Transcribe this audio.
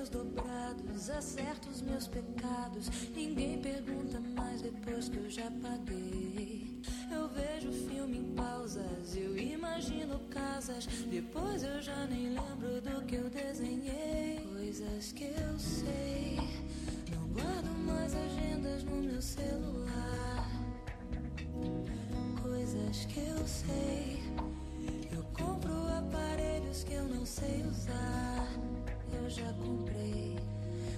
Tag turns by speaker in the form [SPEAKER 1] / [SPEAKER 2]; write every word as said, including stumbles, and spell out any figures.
[SPEAKER 1] meus dobrados, acerto os meus pecados. Ninguém pergunta mais depois que eu já paguei. Eu vejo filme em pausas, eu imagino casas. Depois eu já nem lembro do que eu desenhei. Coisas que eu sei, não guardo mais agendas no meu celular. Coisas que eu sei,